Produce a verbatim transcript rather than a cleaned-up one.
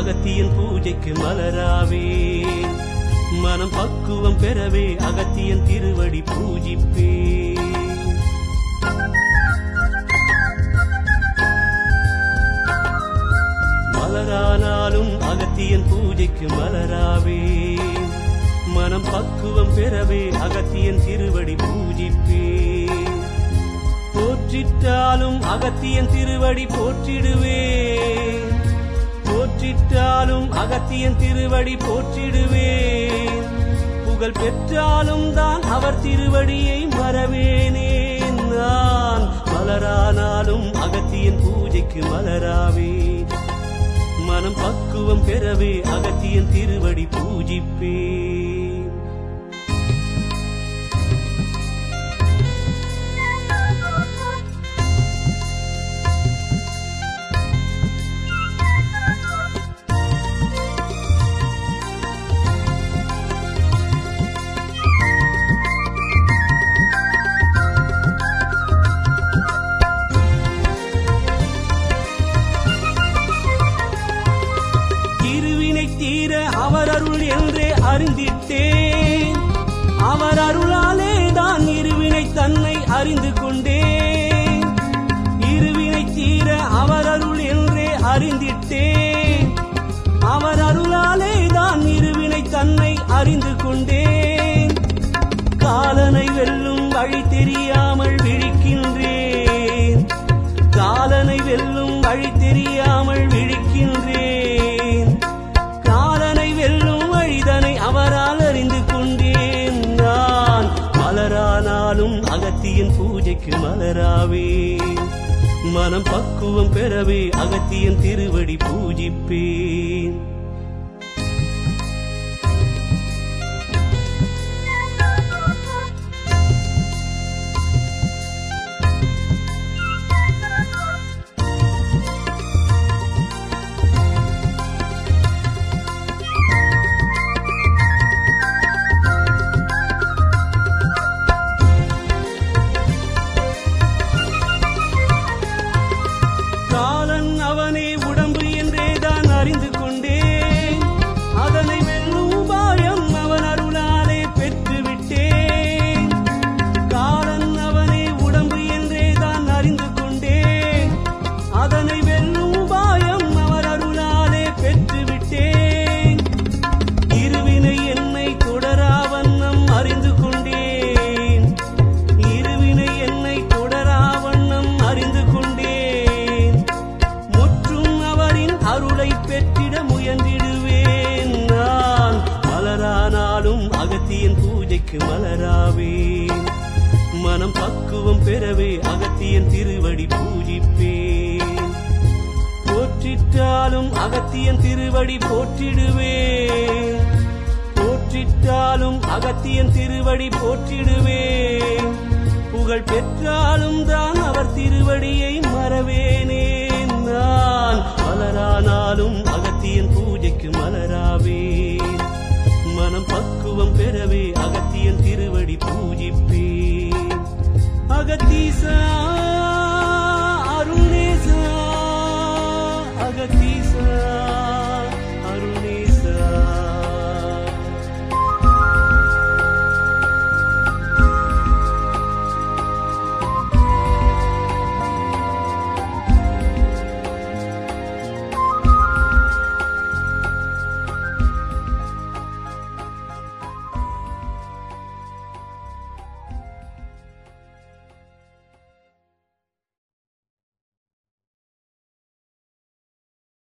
அகத்தியன் பூஜைக்கு மலராவே மனம் பக்குவம் பெறவே அகத்தியன் திருவடி பூஜிப்பே மலரானாலும் அகத்தியன் பூஜைக்கு மலராவே மனம் பக்குவம் பெறவே அகத்தியன் திருவடி பூஜிப்பே போற்றிட்டாலும் அகத்தியன் திருவடி போற்றிடுவே போற்றிட்டாலும் அகத்தியன் திருவடி போற்றிடுவே புகழ் பெற்றாலும் தான் அவர் திருவடியை மறவேனே நான் மலரானாலும் அகத்தியன் பூஜைக்கு மலராவே மனம் பக்குவம் பெறவே அகத்தியன் திருவடி பூஜிப்பே அவர் அருள் என்றே அறிந்திட்டேன் அவர் அருளாலே தான் இருவினை தன்னை அறிந்து கொண்டேன் இருவினை தீர அவர் அருள் என்றே அறிந்திட்டேன் அவர் அருளாலே தான் இருவினை தன்னை அறிந்து கொண்டேன் காலனை வெல்லும் வழி தெரியாமல் விழிக்கின்றேன் காலனை வெல்லும் வழி தெரியாமல் விழிக்கின்றேன் அவரால் அறிந்து கொண்டேன் நான் மலரானாலும் அகத்தியன் பூஜைக்கு மலராவே மனம் பக்குவம் பெறவே அகத்தியன் திருவடி பூஜிப்பேன் அறிந்து கொண்டேன் அதனை வெல்லும் உபாயம் அவன் அருளாலே பெற்றுவிட்டேன் காலன் அவனே உடம்பு என்றே தான் அறிந்து கொண்டேன் அதனை வெல்லும் உபாயம் அவர் அருளாலே பெற்றுவிட்டேன் இருவினை என்னை தொடரா வண்ணம் அறிந்து கொண்டேன் இருவினை என்னை தொடரா வண்ணம் அறிந்து கொண்டேன் முற்றும் அவரின் அருளை பெற்றிட முயன்றிடுவேன் நான் மலரானாலும் அகத்தியன் பூஜைக்கு மலராவே மனம் பக்குவம் பெறவே அகத்தியன் திருவடி பூஜிப்பேன் போற்றிட்டாலும் அகத்தியன் திருவடி போற்றிடுவேன் போற்றிட்டாலும் அகத்தியன் திருவடி போற்றிடுவேன் புகழ் பெற்றாலும் தான் அவர் திருவடியை மறவேனே நான் மலரானாலும் அகத்தியன் பூஜைக்கு மலராவே மனம் பக்குவம் பெறவே அகத்தியன் திருவடி பூஜிப்பேன் அகத்தீசா அருணேசா அகத்தீசா